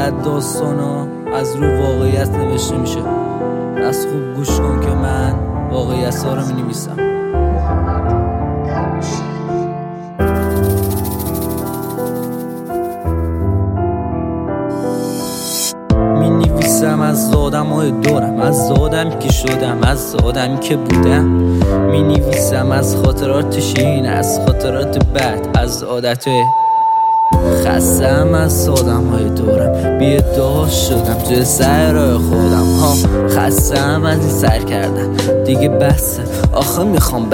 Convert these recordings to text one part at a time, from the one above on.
بعد داستانا از روی واقعیت نوشته میشه. از خوب گوش کن که من واقعیت ها رو می‌نویسم. می‌نویسم از آدم‌های دورم، از آدمی که شدم، از آدمی که بودم. می‌نویسم از خاطرات شیرین، از خاطرات بد، از عادت‌های خستم از آدم‌های دورم. بی‌ادعا شدم توی سر خودم ها. خستم از این سر کردم، دیگه بسه، آخه میخوام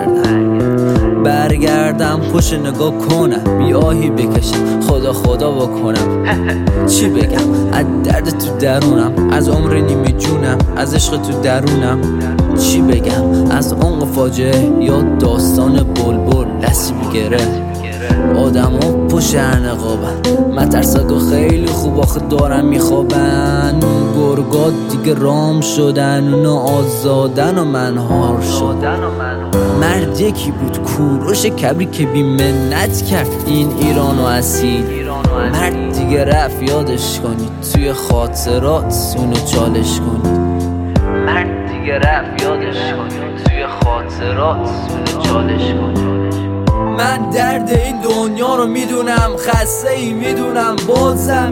برگردم پشت نگاه کنم، بیاهی بکشم، خدا بکنم. چی بگم از درد تو درونم، از عمر نیمه جونم، از عشق تو درونم. چی بگم از عمق فاجعه یا داستان بلبل نصیب گره. آدم ها پشت نقابن، مترساگا خیلی خوب آخه دارن میخوابن. گرگات دیگه رام شدن، اونا آزادن و من هار شدن. مرد یکی بود کوروش کبری که بی منت کرد این ایرانو اصیل. مرد دیگه رفت یادش کنید، توی خاطرات اونو چالش کنید. مرد دیگه رفت یادش کنید، توی خاطرات اونو چالش کنید. من درد این دنیا رو میدونم، خسته ای میدونم، بازم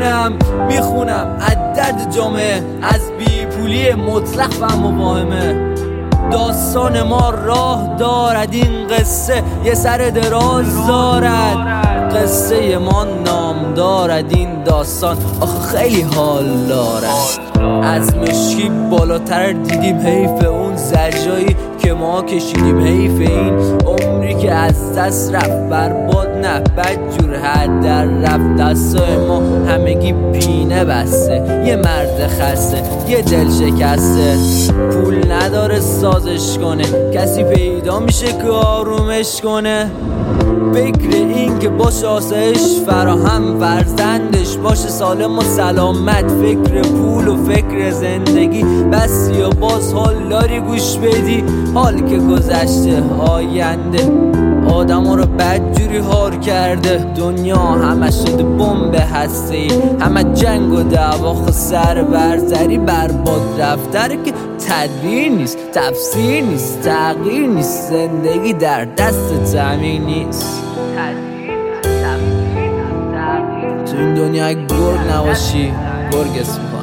میخونم از درد جامعه، از بیپولی مطلق و مواهمه. داستان ما راه دارد، این قصه یه سر دراز دارد. قصه ما نام دارد، این داستان آخه خیلی حال دارد. از مشکی بالاتر دیدیم، حیف اون زجایی که ما کشیدیم، حیف این عمری که از دست رفت. برباد نه بدجور هر در رفت، دستای ما همگی پینه بسته. یه مرد خسته، یه دل شکسته، پول نداره سازش کنه، کسی پیدا میشه که آرومش کنه. فکر این که باشه آسایش فراهم، فرزندش باشه سالم و سلامت. فکر پول و فکر زندگی بس یا باز حال داری گوش بدی؟ حال که گذشته آینده آدم ها رو بدجوری هار کرده. دنیا همه شده بمب هسته‌ای، همه جنگ و دعوا، سر برزری، برباد رفتره که تدبیر نیست، تفسیر نیست، تغییر نیست. زندگی در دست تعمیر نیست. تو این دنیا گرگ نباشی گرگ اسم